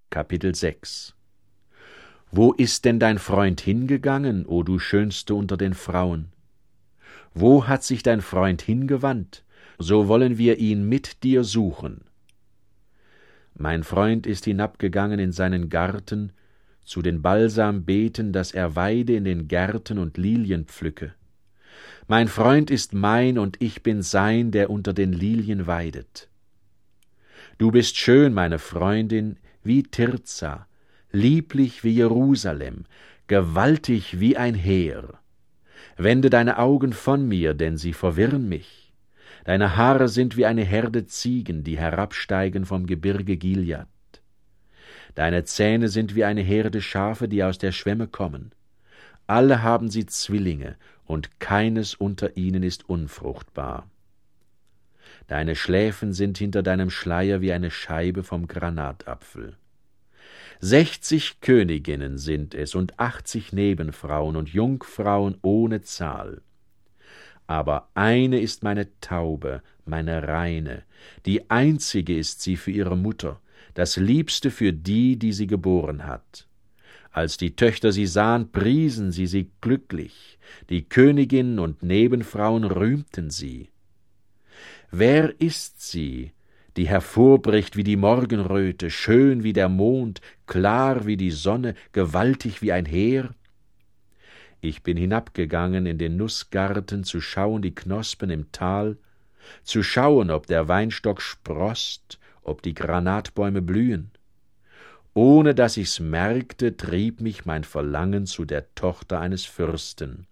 Kapitel 6. Wo ist denn dein Freund hingegangen, o du Schönste unter den Frauen? Wo hat sich dein Freund hingewandt? So wollen wir ihn mit dir suchen. Mein Freund ist hinabgegangen in seinen Garten, zu den Balsambeeten, dass er weide in den Gärten und Lilien pflücke. Mein Freund ist mein und ich bin sein, der unter den Lilien weidet. Du bist schön, meine Freundin, wie Tirza, lieblich wie Jerusalem, gewaltig wie ein Heer. Wende deine Augen von mir, denn sie verwirren mich. Deine Haare sind wie eine Herde Ziegen, die herabsteigen vom Gebirge Gilead. Deine Zähne sind wie eine Herde Schafe, die aus der Schwemme kommen. Alle haben sie Zwillinge, und keines unter ihnen ist unfruchtbar. Deine Schläfen sind hinter deinem Schleier wie eine Scheibe vom Granatapfel. 60 Königinnen sind es und 80 Nebenfrauen und Jungfrauen ohne Zahl. Aber eine ist meine Taube, meine Reine, die einzige ist sie für ihre Mutter, das Liebste für die, die sie geboren hat. Als die Töchter sie sahen, priesen sie glücklich, die Königinnen und Nebenfrauen rühmten sie. Wer ist sie, die hervorbricht wie die Morgenröte, schön wie der Mond, klar wie die Sonne, gewaltig wie ein Heer? Ich bin hinabgegangen in den Nußgarten, zu schauen die Knospen im Tal, zu schauen, ob der Weinstock sproßt, ob die Granatbäume blühen. Ohne dass ich's merkte, trieb mich mein Verlangen zu der Tochter eines Fürsten.